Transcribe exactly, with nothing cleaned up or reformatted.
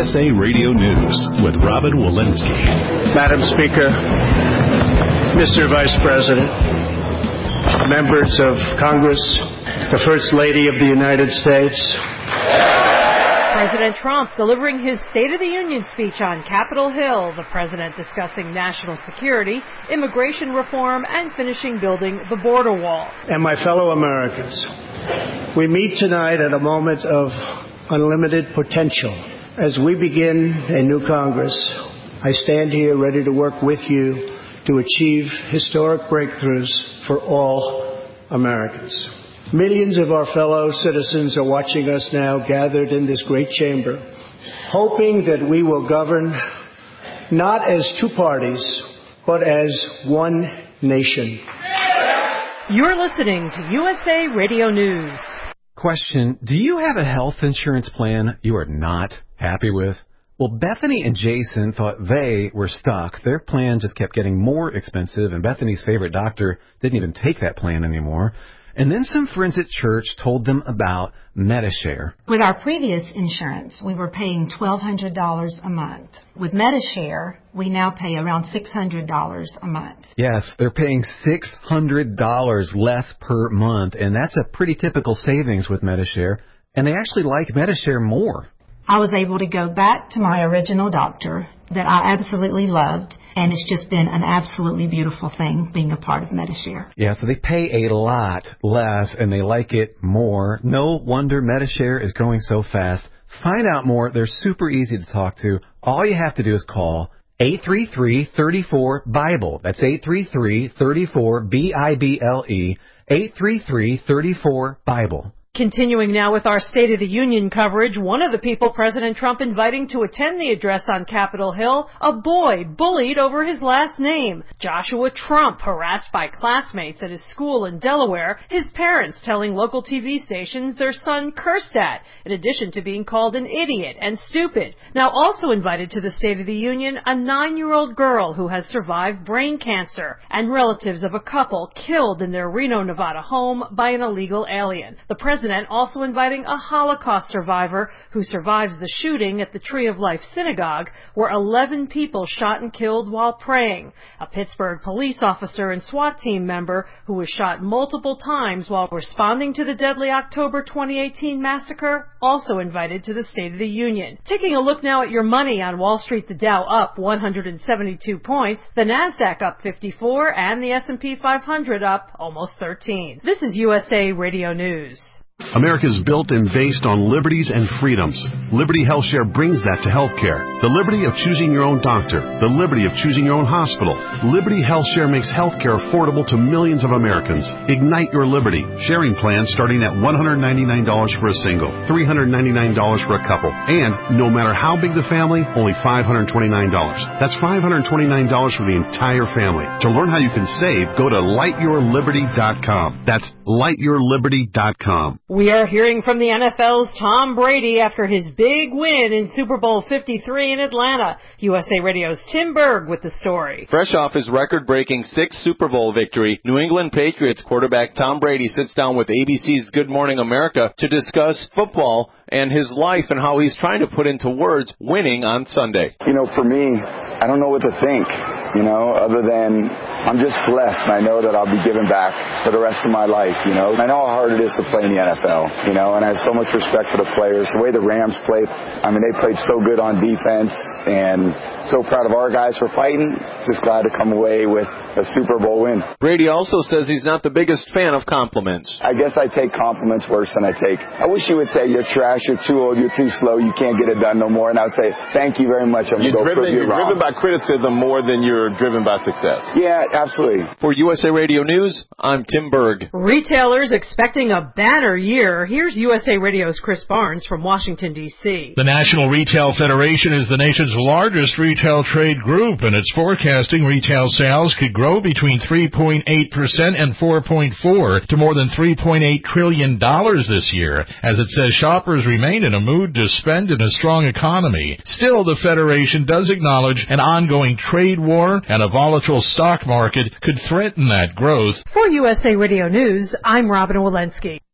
S A Radio News with Robin Walensky. Madam Speaker, Mister Vice President, members of Congress, the First Lady of the United States. President Trump delivering his State of the Union speech on Capitol Hill, the president discussing national security, immigration reform, and finishing building the border wall. And my fellow Americans, we meet tonight at a moment of unlimited potential. As we begin a new Congress, I stand here ready to work with you to achieve historic breakthroughs for all Americans. Millions of our fellow citizens are watching us now gathered in this great chamber, hoping that we will govern not as two parties, but as one nation. You're listening to U S A Radio News. Question, do you have a health insurance plan you are not happy with? Well, Bethany and Jason thought they were stuck. Their plan just kept getting more expensive, and Bethany's favorite doctor didn't even take that plan anymore. And then some friends at church told them about Medi-Share. With our previous insurance, we were paying twelve hundred dollars a month. With Medi-Share, we now pay around six hundred dollars a month. Yes, they're paying six hundred dollars less per month, and that's a pretty typical savings with Medi-Share. And they actually like Medi-Share more. I was able to go back to my original doctor that I absolutely loved, and it's just been an absolutely beautiful thing being a part of Medi-Share. Yeah, so they pay a lot less, and they like it more. No wonder Medi-Share is growing so fast. Find out more. They're super easy to talk to. All you have to do is call eight three three, three four, BIBLE. That's eight three three, three four, B I B L E, eight three three, three four, BIBLE. Continuing now with our State of the Union coverage, one of the people President Trump inviting to attend the address on Capitol Hill, a boy bullied over his last name. Joshua Trump, harassed by classmates at his school in Delaware, his parents telling local T V stations their son cursed at, in addition to being called an idiot and stupid. Now also invited to the State of the Union, a nine-year-old girl who has survived brain cancer, and relatives of a couple killed in their Reno, Nevada home by an illegal alien. The president also inviting a Holocaust survivor who survives the shooting at the Tree of Life Synagogue, where eleven people shot and killed while praying. A Pittsburgh police officer and SWAT team member who was shot multiple times while responding to the deadly October twenty eighteen massacre, also invited to the State of the Union. Taking a look now at your money on Wall Street, the Dow up one hundred seventy-two points, the NASDAQ up fifty-four, and the S and P five hundred up almost thirteen. This is U S A Radio News. America's built and based on liberties and freedoms. Liberty HealthShare brings that to healthcare. The liberty of choosing your own doctor. The liberty of choosing your own hospital. Liberty HealthShare makes healthcare affordable to millions of Americans. Ignite your liberty. Sharing plans starting at one hundred ninety-nine dollars for a single, three hundred ninety-nine dollars for a couple, and no matter how big the family, only five hundred twenty-nine dollars. That's five hundred twenty-nine dollars for the entire family. To learn how you can save, go to light your liberty dot com. That's light your liberty dot com. We are hearing from the N F L's Tom Brady after his big win in Super Bowl fifty-three in Atlanta. U S A Radio's Tim Berg with the story. Fresh off his record-breaking sixth Super Bowl victory, New England Patriots quarterback Tom Brady sits down with A B C's Good Morning America to discuss football and his life and how he's trying to put into words winning on Sunday. You know, for me, I don't know what to think. You know, other than I'm just blessed, and I know that I'll be giving back for the rest of my life, you know. I know how hard it is to play in the N F L, you know, and I have so much respect for the players. The way the Rams played, I mean, they played so good on defense, and so proud of our guys for fighting. Just glad to come away with a Super Bowl win. Brady also says he's not the biggest fan of compliments. I guess I take compliments worse than I take. I wish you would say, you're trash, you're too old, you're too slow, you can't get it done no more, and I would say, thank you very much. I'm you're going to go driven, prove you you're wrong. driven by criticism more than you're driven by success. Yeah, absolutely. For U S A Radio News, I'm Tim Berg. Retailers expecting a banner year. Here's U S A Radio's Chris Barnes from Washington, D C The National Retail Federation is the nation's largest retail trade group, and it's forecasting retail sales could grow between three point eight percent and four point four to more than three point eight trillion dollars this year, as it says shoppers remain in a mood to spend in a strong economy. Still, the Federation does acknowledge an ongoing trade war and a volatile stock market could threaten that growth. For U S A Radio News, I'm Robin Walensky.